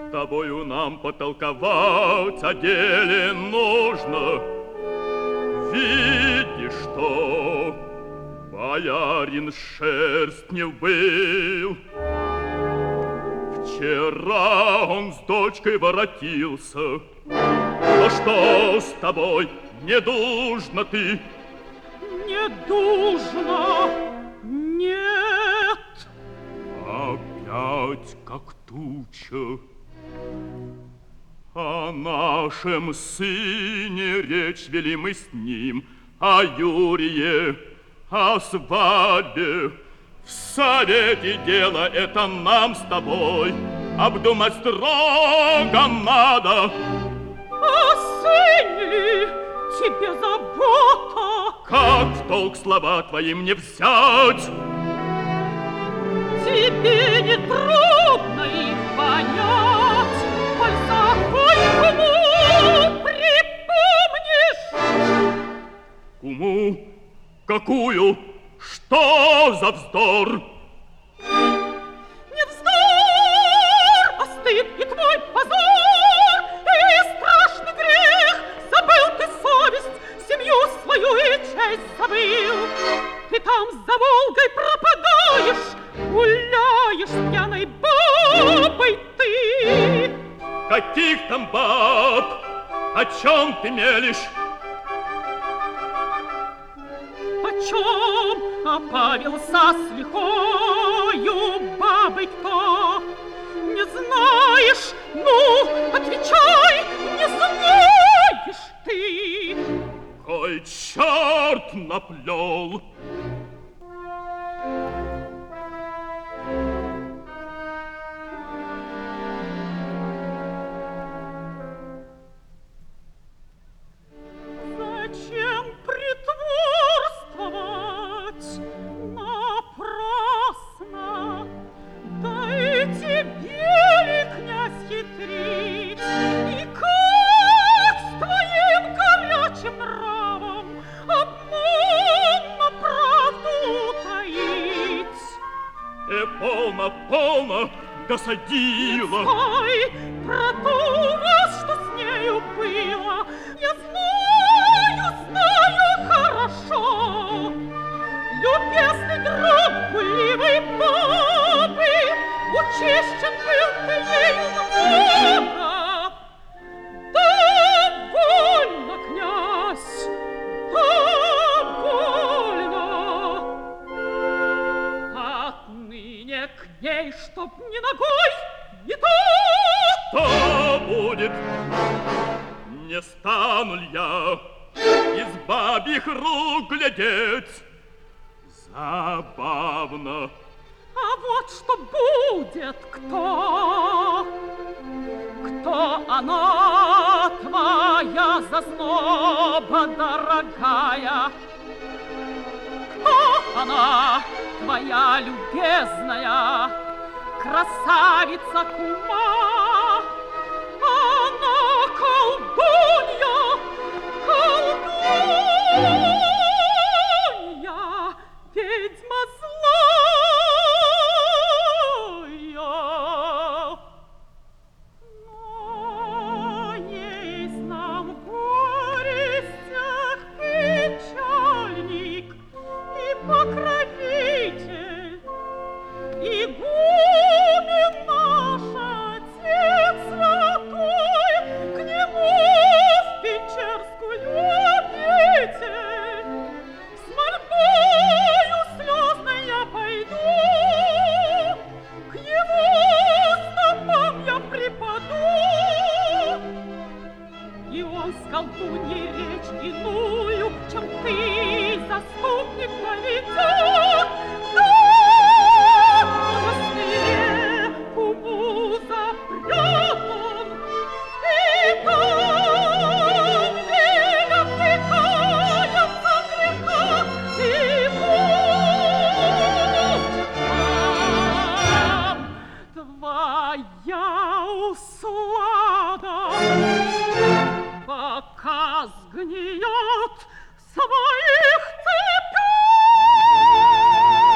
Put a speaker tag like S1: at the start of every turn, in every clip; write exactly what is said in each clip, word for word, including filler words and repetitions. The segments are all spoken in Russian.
S1: С тобою нам потолковать о деле нужно. Видишь, что боярин Шерстнев был. Вчера он с дочкой воротился. Но что с тобой, не должно ты?
S2: Не должно, нет.
S1: Опять как туча. О нашем сыне речь вели мы с ним, о Юрие, о свадьбе. В совете дело это нам с тобой обдумать строго надо.
S2: О сыне ли тебе забота?
S1: Как в толк слова твои мне взять?
S2: Тебе не трудно их понять, коль закон куму припомнишь.
S1: Куму? Какую? Что за вздор?
S2: Не вздор, а стыд и твой позор, и страшный грех. Забыл ты совесть, семью свою и честь забыл. Ты там за Волгой пропадаешь, гуляешь с пьяной бабой ты.
S1: Каких там баб? О чем ты мелешь?
S2: О чем опавился с лихою бабой кто? Не знаешь? Ну, отвечай, не знаешь ты.
S1: Кой черт наплел?
S2: Зачем притворствовать напрасно? Да и тебе ли, князь, хитрить? И как с твоим горячим нравом обманно правду таить?
S1: Э, полно, полно, досадила.
S2: Ой, про ту раз, что с нею было, я знаю, знаю хорошо. Любезный друг гуливой бабы, учищен был ты ею много. Довольно, князь, довольно. Отныне к ней, чтоб ни ногой, ни то.
S1: Что будет? Не стану ли я из бабьих рук глядеть? Забавно.
S2: А вот что будет, кто? Кто она, твоя зазноба дорогая? Кто она, твоя любезная красавица кума? Она колдунья, колдунья, ведьма злая. Но есть нам в горестях печальник и покровитель, игумен наш Отец Святой, к нему в Печерскую обитель. С мольбою слезной я пойду, к его стопам я припаду, и он с колдуньей речь иную, чем ты, заступник, поведет. Да, на столе куму запрет он, и там велят ты каяться в грехах, и будь там твоя услада, пока сгниет в своих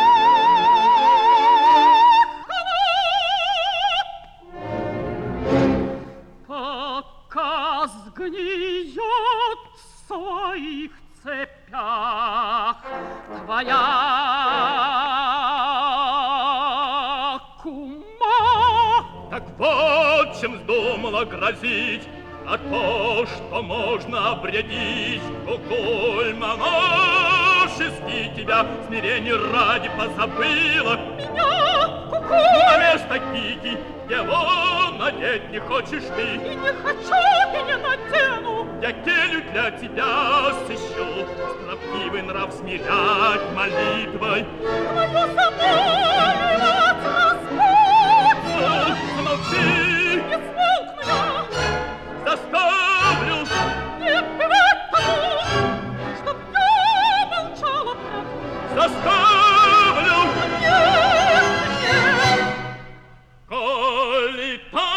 S2: цепях.
S1: Вот чем вздумала грозить, а то, что можно обрядить, коль монашеский тебя смирение ради позабыла.
S2: Меня, куку,
S1: На место Кити его надеть не хочешь ты.
S2: и не хочу, и не надену.
S1: Я келью для тебя сыщу, строптивый нрав смирять молитвой.
S2: Твою замолвилась, Господь!
S1: Ну, замолчи,
S2: Не смолкну я,
S1: заставлю.
S2: не бывать тому, чтоб я молчала пред.
S1: Заставлю,
S2: Нет, нет,
S1: коли так